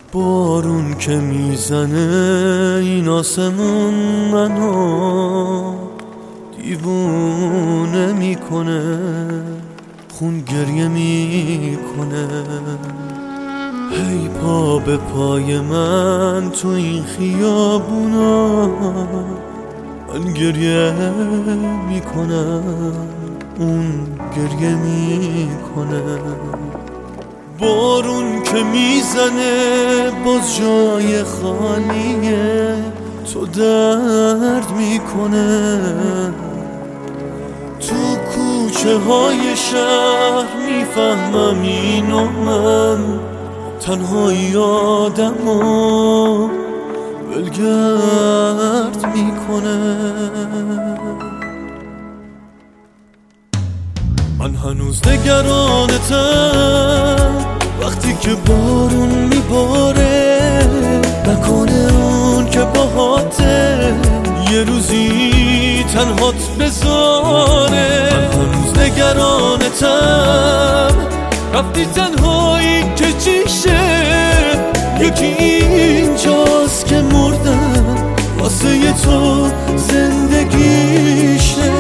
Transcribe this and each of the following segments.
بارون که میزنه این آسمون منو دیوونه میکنه، خون گریه میکنه. هی پا به پای من تو این خیابونا، من گریه میکنم اون گریه میکنه. بارون که میزنه باز جای خالیه، تو درد میکنه. تو کوچه های شهر میفهمم اینو من، تنهایی آدمو ولگرد میکنه. من هنوز نگرانتم وقتی که بارون میباره، نکنه اون که باهاته یه روزی تنهات بذاره. من هنوز نگرانتم رفتی تنهایی که چیشه، یکی اینجاست که مردم واسه تو زندگیشه.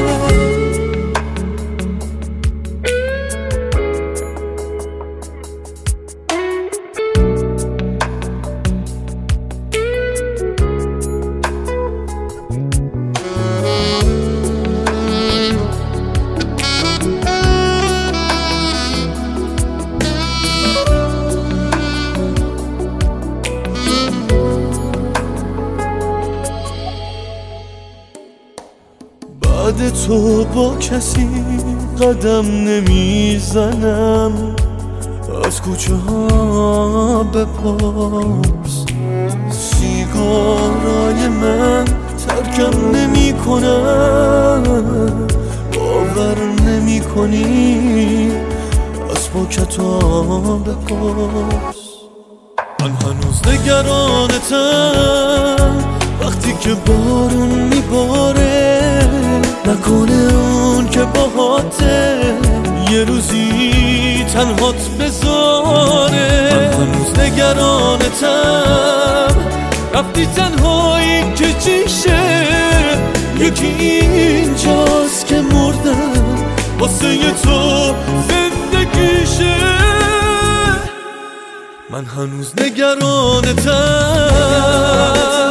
بعد تو با کسی قدم نمیزنم، از کوچه ها بپرس. سیگارای من ترکم نمی کنم، باور نمی کنی از پاکتا بپرس. من هنوز نگرانتم وقتی که بارون میباره، نکنه اون که باهاته یه روزی تنهات بذاره. من هنوز نگرانتم رفتی تنهایی که چیشه، یکی اینجاست که مردم واسه تو زندگیشه. من هنوز نگرانتم